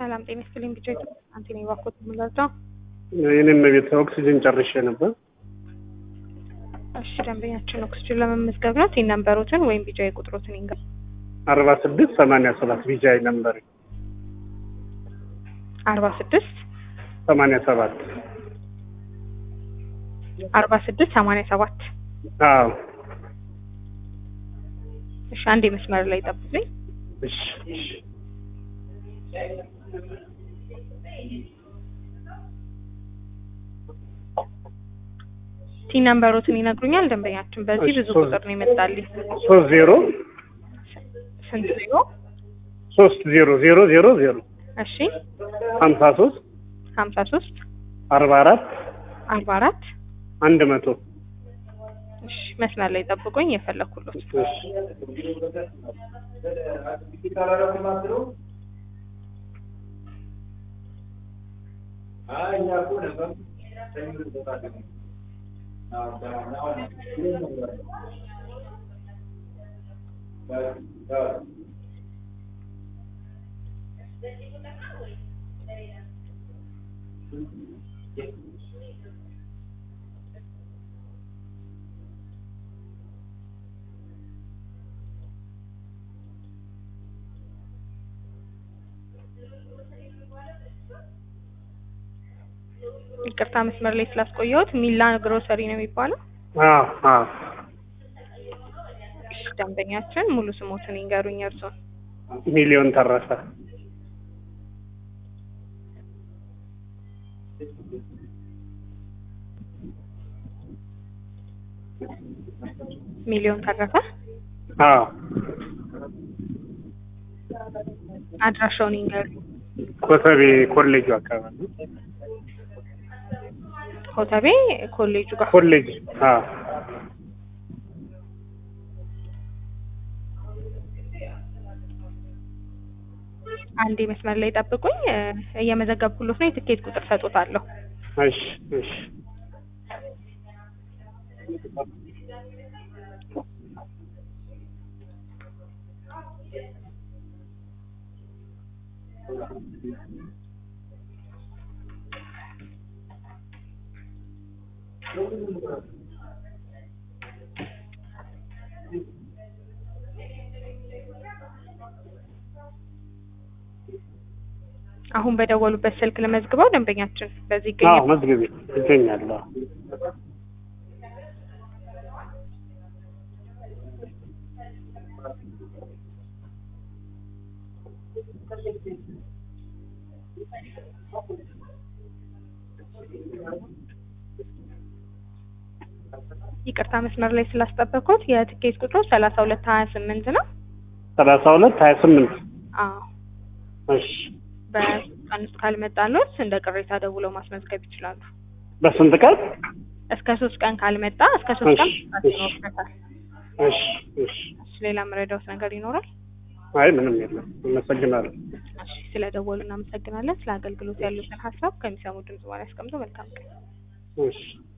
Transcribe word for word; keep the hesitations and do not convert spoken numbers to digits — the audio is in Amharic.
ሰላም ጤና ይስጥልኝ። ብቻ አንተኔ ባኮት ምንላታ የኔም ቤት ኦክሲጅን ጨርሼ ነበር። እሺ ደንበኛችን ኦክሲጅን ለመመዝገብ ነው። ቲን ነምበሮትን ወይም ቢጃይ ቁጥሮትን ይንገር። አርባ ስድስት ሰማንያ ሰባት ቢጃይ ነምበር አርባ ስድስት ሰማንያ ሰባት አርባ ስድስት ሰማንያ ሰባት አዎ። እሺ አንዴ መስመር ላይ ጠብቁኝ። እሺ እሺ ቲን ነምበሮትን ይነግሩኛል ደንበኛችን? በዚህ ብዙ ቁጥር ነው ይመጣልኝ። ሶስት ዜሮ ስንት ዜሮ? ሶስት ዜሮ ዜሮ ዜሮ ዜሮ እሺ ሀምሳ ሶስት ሀምሳ ሶስት አርባ አራት አርባ አራት አንድ መቶ እሺ መስመር ላይ ጠብቁኝ የፈለኩት። እሺ አይ ያቁ ነበር ይቅርታ መስመር ላይ ስላስቆየሁት። ሚላ ግሮሰሪ ነው የሚባለው? አዎ አዎ። እሺ ደንበኛችን ሙሉ ስሞትን ይንገሩኝ እርሶን። ሚሊዮን ተረፈ። ሚሊዮን ተረፈ? አዎ። አድራሻውን ይንገሩኝ። ኮተቤ ኮሌጁ አካባቢ። ኮተቤ ኮሌጁ ጋር? ኮሌጅ አዎ። አንዴ መስመር ላይ ጠብቁኝ። እየመዘገብኩሎት ነው። የትኬት ቁጥር ሰጥቶታለሁ። እሺ እሺ አሁን በደወሉበት ስልክ ለመዝግበው ደንበኛችን በዚህ አዎ ይገኛል? መዝግቢ ይገኛል። ይቅርታ መስመር ላይ ስላስጠበቅኩት። የትኬት ቁጥሩ ሰላሳ ሁለት ሀያ ስምንት ነው። ሰላሳ ሁለት ሀያ ስምንት አዎ። እሺ በቀን ውስጥ ካልመጣልዎት እንደ ቅሬታ ደውለው ማስመዝገብ ይችላሉ። በስንት ቀን? እስከ ሶስት ቀን ካልመጣ እስከ ሶስት ቀን እሺ ይኖርበታል። እሺ እሺ። ሌላ መረዳዎት ነገር ይኖራል? አይ ምንም የለም። አመሰግናለሁ። እሺ ስለደወሉ እናመሰግናለን። ስለ አገልግሎት ያሉትን ሀሳብ ከሚሰሙ ድምጽ በኋላ ያስቀምጡ። መልካም ቀን። እሺ